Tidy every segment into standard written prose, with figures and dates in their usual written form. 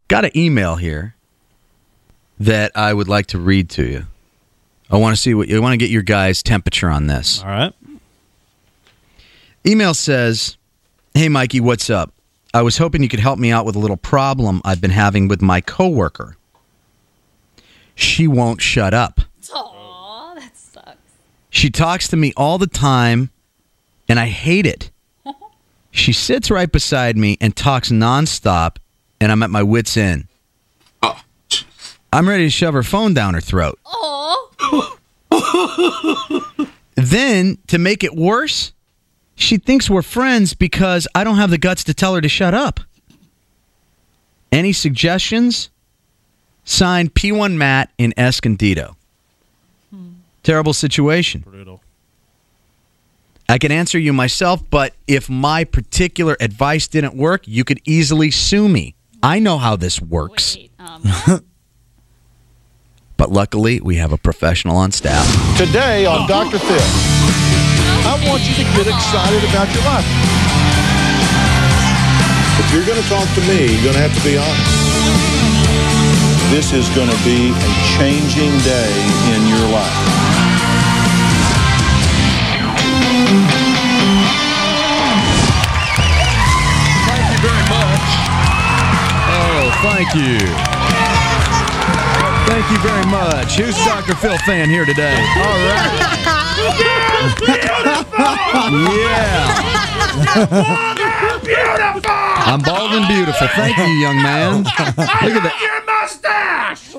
Got an email here that I would like to read to you. I want to see what you want to get your guys' temperature on this. All right. Email says, "Hey Mikey, what's up? I was hoping you could help me out with a little problem I've been having with my coworker. She won't shut up. Aw, that sucks. She talks to me all the time, and I hate it. She sits right beside me and talks nonstop, and I'm at my wit's end. I'm ready to shove her phone down her throat. Aw. Then, to make it worse, she thinks we're friends because I don't have the guts to tell her to shut up. Any suggestions? Signed, P1 Matt in Escondido." Terrible situation. Brutal. I can answer you myself, but if my particular advice didn't work, you could easily sue me. I know how this works. Wait, But luckily, we have a professional on staff. Today on Dr. Phil, I want you to get excited about your life. If you're going to talk to me, you're going to have to be honest. This is going to be a changing day in your life. Thank you very much. Oh, thank you. Thank you very much. Who's Dr. Phil fan here today? All right. Yeah. Beautiful! I'm bald and beautiful. Thank you, young man. Look at that. Your mustache!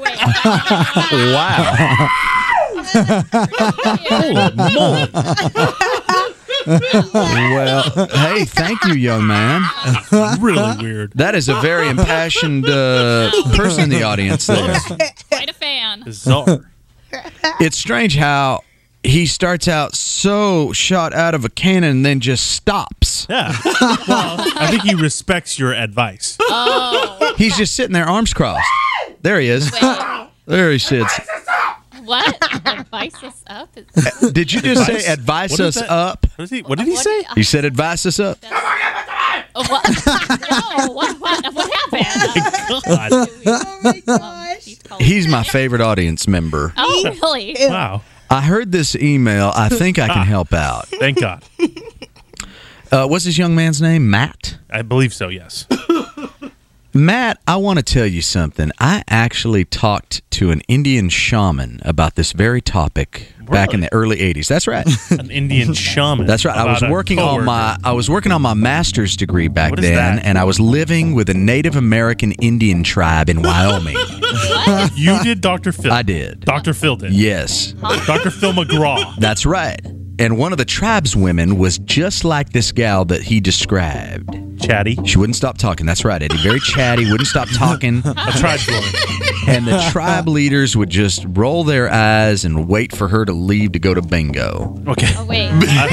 Wow. Well, hey, thank you, young man. Really weird. That is a very impassioned person in the audience there. quite a fan. Bizarre. It's strange how he starts out so shot out of a cannon and then just stops. Yeah. Well, I think he respects your advice. Oh. He's just sitting there, arms crossed. There he is. There he sits. What? Advice us up? Did you just Advice? say advise What is us that? up? What did he say? He said advise us up. What? No, what happened? God. Oh my gosh. He's my favorite audience member. Oh, really? Wow. I heard this email. I think I can help out. Thank God. What's this young man's name? Matt? I believe so, yes. Matt, I want to tell you something. I actually talked to an Indian shaman about this very topic back in the early 80s. That's right. An Indian shaman. That's right. I was working on my master's degree back What is then, that? and I was living with a Native American Indian tribe in Wyoming. You did Dr. Phil. I did. Dr. Phil did. Yes. Dr. Phil McGraw. That's right. And one of the tribe's women was just like this gal that he described. Chatty. She wouldn't stop talking. That's right, Eddie. Very chatty, wouldn't stop talking. A tribe woman. And the tribe leaders would just roll their eyes and wait for her to leave to go to bingo. Okay. Oh, wait.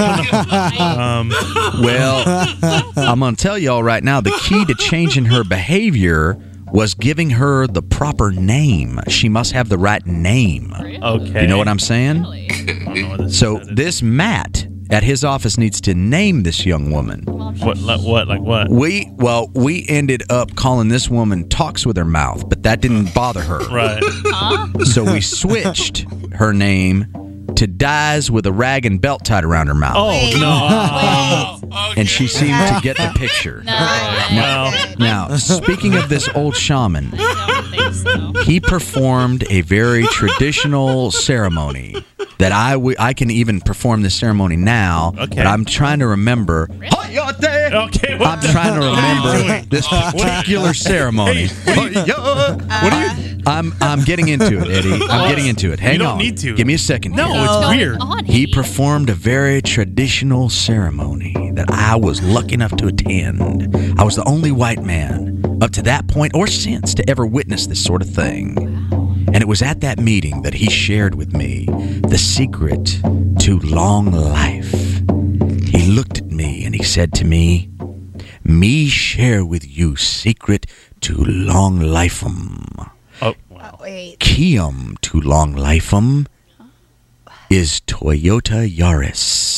Well, I'm going to tell y'all right now, the key to changing her behavior was giving her the proper name. She must have the right name. Okay. You know what I'm saying? Really? I don't know what this So is. this Matt at his office needs to name this young woman. What? Like what? We ended up calling this woman Talks with Her Mouth, but that didn't bother her. Right. So we switched her name to Dies with a Rag and Belt Tied Around Her Mouth. Oh, no. And she seemed to get the picture. Well, Now, speaking of this old shaman, I don't think so. he performed a very traditional ceremony that I can even perform this ceremony now, Okay. but I'm trying to remember. okay. I'm trying to remember this particular ceremony. What are you? I'm getting into it, Eddie. I'm getting into it. Hang don't on. need to. Give me a second. No, here. it's Going weird. on, He Eddie? performed a very traditional ceremony that I was lucky enough to attend. I was the only white man up to that point or since to ever witness this sort of thing. And it was at that meeting that he shared with me the secret to long life. He looked at me and he said to me, "Me share with you secret to long life'um. Oh, wow. Wait. Keyum to long life'um is Toyota Yaris."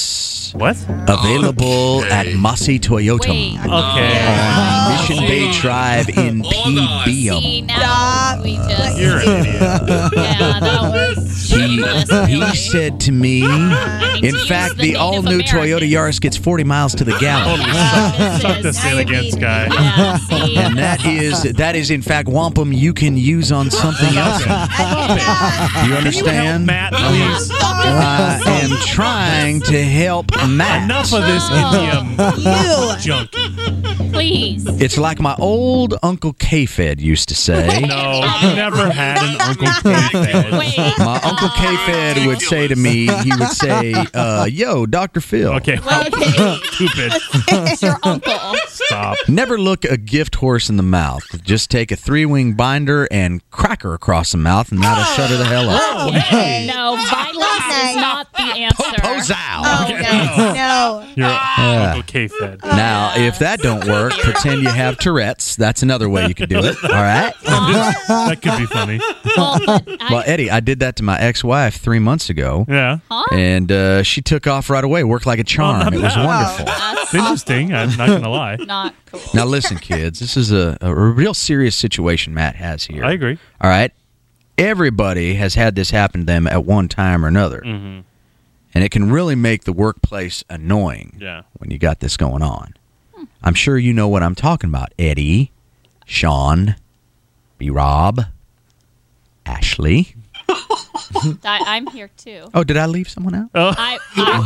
What? Available at Mossy Toyota Wait. Okay. on Mission Bay Drive in See, PBM. now we just. You're an idiot. Yeah, that was shameless. He really. said to me, in use fact, the the Native all-new Toyota American. Yaris gets 40 miles to the gallon. Suck this in again, Sky. Yeah, see. And that is in fact wampum you can use on something else. Do you understand? Matt, please. I am trying to help Matt. Enough of this Indian junk. Please. It's like my old Uncle K-Fed used to say. No, you never had an Uncle K-Fed. Wait. My Uncle K-Fed would say to me, he would say, yo, Dr. Phil, Okay, stupid. It's your uncle. Stop. never look a gift horse in the mouth. Just take a 3-wing binder and crack her across the mouth, and that'll shut her the hell up. No, violence is not the answer. Popozow. No. You're Uncle K-Fed. Now, if that don't work, pretend you have Tourette's. That's another way you could do it. All right? That could be funny. Well, but Well, Eddie, I did that to my ex-wife 3 months ago, Yeah. and she took off right away. Worked like a charm. not It was bad. wonderful. It's interesting. I'm not going to lie. not cool. Now, listen, kids. This is a real serious situation Matt has here. I agree. All right? Everybody has had this happen to them at one time or another. Mm-hmm. And it can really make the workplace annoying Yeah. when you got this going on. I'm sure you know what I'm talking about. Eddie, Sean, B-Rob, Ashley. I'm here too. Oh, did I leave someone out? I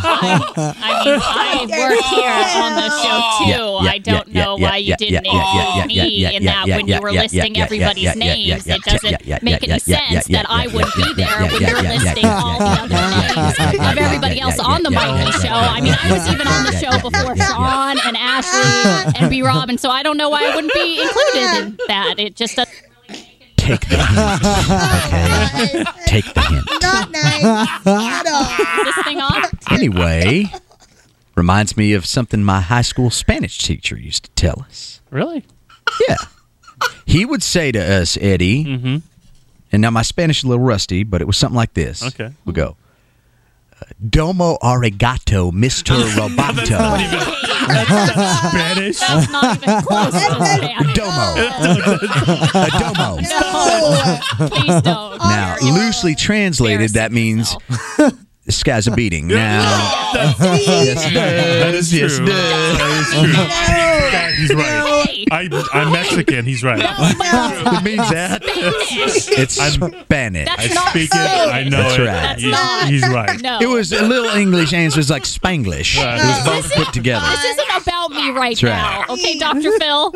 work here on the show too. I don't know why you didn't include me in that when you were listing everybody's names. It doesn't make any sense that I would be there when you're listing all the other names of everybody else on the Mikey show. I mean, I was even on the show before Sean and Ashley and B. Rob, and so I don't know why I wouldn't be included in that. It just doesn't. Take the hint. Okay? Take the hint. Not nice at all. Is this thing on? Anyway, reminds me of something my high school Spanish teacher used to tell us. Really? Yeah. He would say to us, Eddie, and now my Spanish is a little rusty, but it was something like this. Okay. We'll go, Domo arigato, Mr. Roboto. Spanish? That's not even close to Spanish. Domo. Domo. No, please don't. Now, loosely translated, that means this guy's a beating. Now, yes, it That is does. Yes, true. it does. That is true. He's right. I'm Mexican. He's right. It means that. It's Spanish. I That's not speak it. Spanish. I know That's it. right. That's not. He's right. No. It was a little English answer. It's like Spanglish. Right. It was both put together. This isn't about me right That's now. right. Okay, Dr. Phil?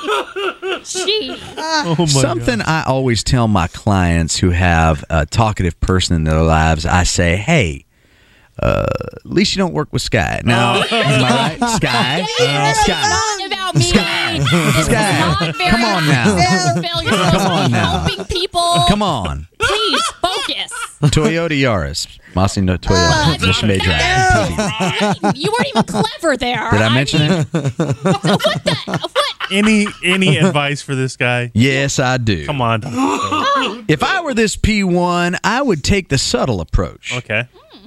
Gee. Oh my Something God. I always tell my clients who have a talkative person in their lives, I say, hey, at least you don't work with Sky. Now, am I right? Sky? It's Sky. not about me. Sky. This Sky. is not very Come on now. Phil, you're supposed Come on to be now. helping people. Come on. Please, focus. Toyota Yaris. Mossy no Toyota. Mission Bay Drive. You weren't even clever there. Did I mention it? What? Any advice for this guy? Yes, I do. Come on. Dr. Phil. If I were this P1, I would take the subtle approach. Okay.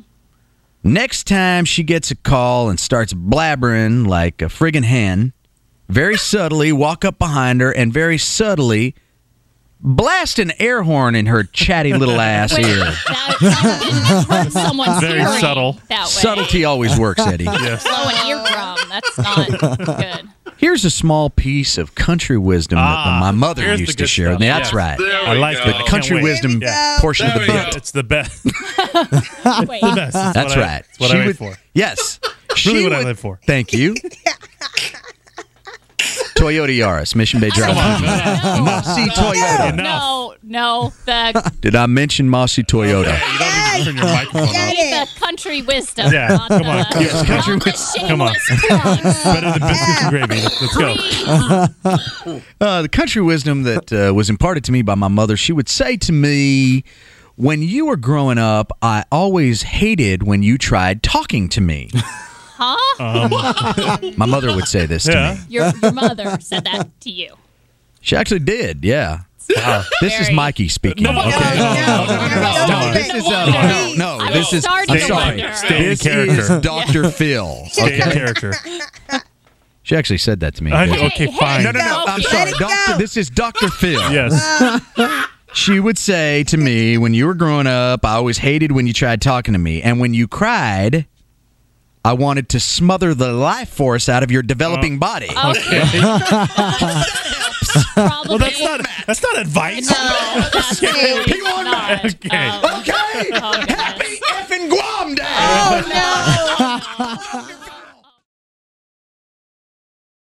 Next time she gets a call and starts blabbering like a friggin' hen, very subtly walk up behind her and very subtly blast an air horn in her chatty little ass Wait, ear. that didn't hurt someone's Very hearing subtle. That way. Subtlety always works, Eddie. Yes. Blow an eardrum. That's not good. Here's a small piece of country wisdom that my mother here's the used to good share. stuff. That's Yes. right. I like The it. country wisdom Yeah. portion of the bit. It's the best. Wait. The best. That's right. That's what She I live would- for. Yes. Really what I live for. Thank you. Toyota Yaris, Mission Bay Drive. Mossy Toyota. Enough. No. The Did I mention Mossy Toyota? You don't need to turn your microphone off. the country wisdom. Yeah, not come the, on. Yes, country not the wisdom. Come on. shameless plugs. Better than biscuits and gravy. Let's go. The country wisdom that was imparted to me by my mother, she would say to me, when you were growing up, I always hated when you tried talking to me. Huh? My mother would say this to Yeah. me. Your mother said that to you. She actually did, yeah. Wow. This is Mikey speaking. No, Okay. No, This is I was This is. starting I'm to sorry. wonder. Stay in This character. is Dr. Phil. Stay in character. She actually said that to me. Okay, fine. No. I'm sorry. Let it go. This is Dr. Phil. Yes. She would say to me, when you were growing up, I always hated when you tried talking to me. And when you cried, I wanted to smother the life force out of your developing body. Okay. Well, that's not advice. No, that's Okay. really not. Okay. Okay? Okay. Happy